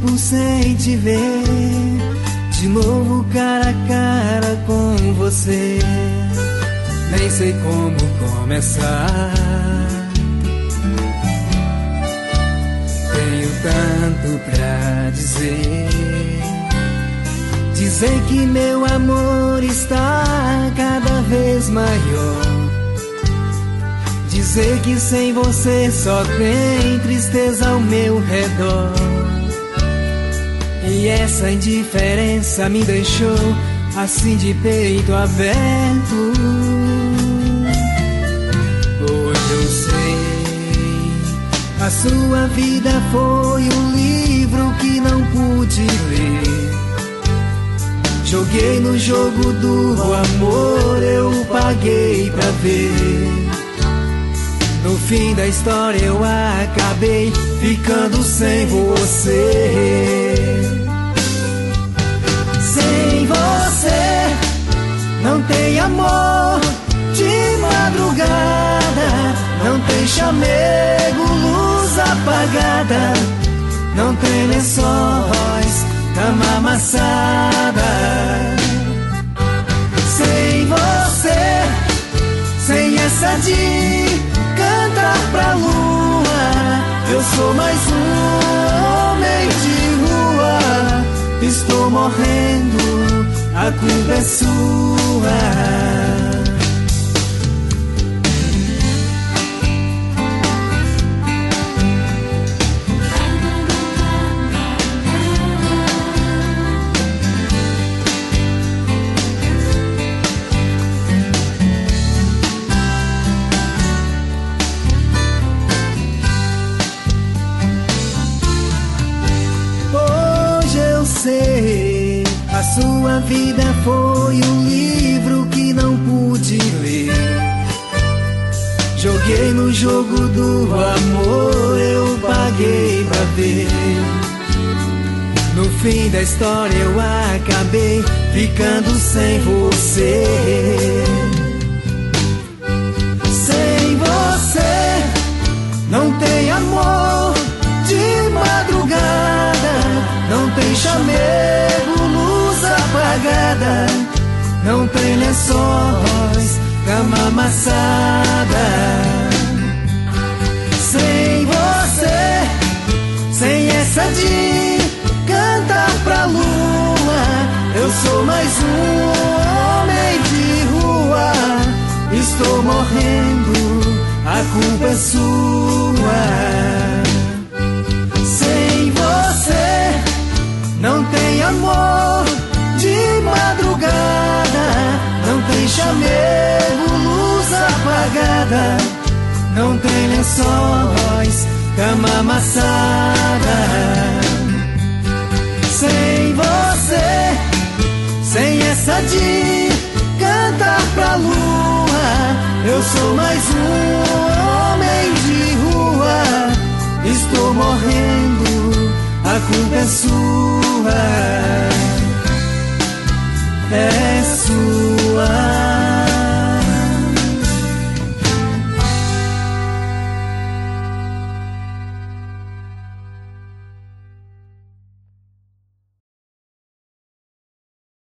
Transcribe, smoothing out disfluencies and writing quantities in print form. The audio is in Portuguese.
tempo sem te ver, de novo cara a cara com você. Nem sei como começar. Tenho tanto pra dizer. Dizer que meu amor está cada vez maior. Dizer que sem você só tem tristeza ao meu redor. E essa indiferença me deixou assim de peito aberto. Hoje eu sei, a sua vida foi um livro que não pude ler. Joguei no jogo do amor, eu paguei pra ver. No fim da história eu acabei ficando sem você. Sem você não tem amor de madrugada, não tem chamego, luz apagada, não tem lençóis, cama amassada. Sem você, sem essa de cantar pra lua, eu sou mais um homem de rua. Estou morrendo, a culpa é sua. A sua vida foi um livro que não pude ler. Joguei no jogo do amor, eu paguei pra ver. No fim da história eu acabei ficando sem você. Sem você não tem amor de madrugada, não tem chamego, luz apagada, não tem lençóis, cama amassada. Sem você, sem essa de cantar pra lua, eu sou mais um homem de rua. Estou morrendo, a culpa é sua. Não tem amor de madrugada, não tem chamego, luz apagada, não tem lençóis, cama amassada. Sem você, sem essa de cantar pra lua, eu sou mais um homem de rua. Estou morrendo, a culpa é sua, é sua.